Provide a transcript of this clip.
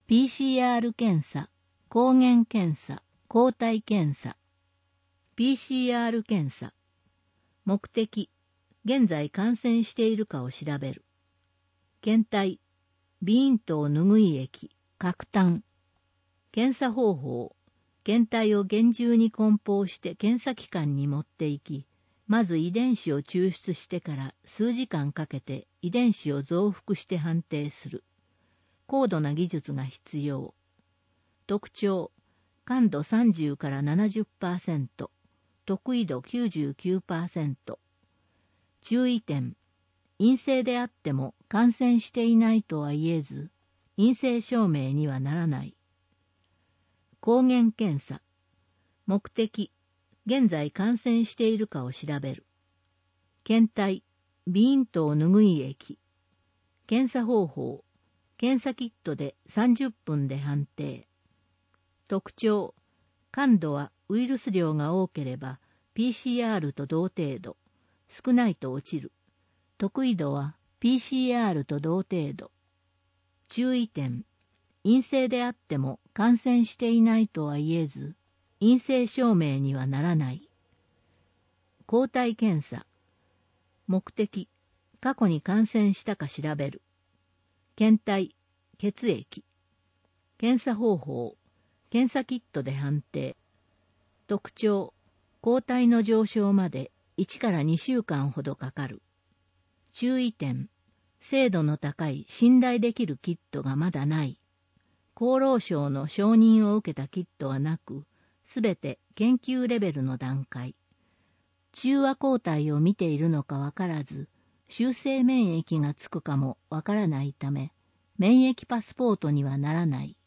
PCR 検査、抗原検査、抗体検査。PCR 検査。目的、現在感染しているかを調べる。検体、鼻咽頭拭い液、核炭。検査方法、検体を厳重に梱包して検査機関に持って行き、まず遺伝子を抽出してから数時間かけて遺伝子を増幅して判定する。高度な技術が必要。特徴、感度30から 70%、特異度 99%。注意点、陰性であっても感染していないとは言えず、陰性証明にはならない。抗原検査。目的、現在感染しているかを調べる。検体、鼻咽頭拭い液。検査方法、検査キットで30分で判定。特徴、感度はウイルス量が多ければ PCR と同程度、少ないと落ちる。特異度は PCR と同程度。注意点、陰性であっても感染していないとは言えず、陰性証明にはならない。抗体検査。目的、過去に感染したか調べる。検体、血液。検査方法、検査キットで判定。特徴、抗体の上昇まで1から2週間ほどかかる。注意点、精度の高い信頼できるキットがまだない。厚労省の承認を受けたキットはなく、すべて研究レベルの段階。中和抗体を見ているのかわからず、修正免疫がつくかもわからないため、免疫パスポートにはならない。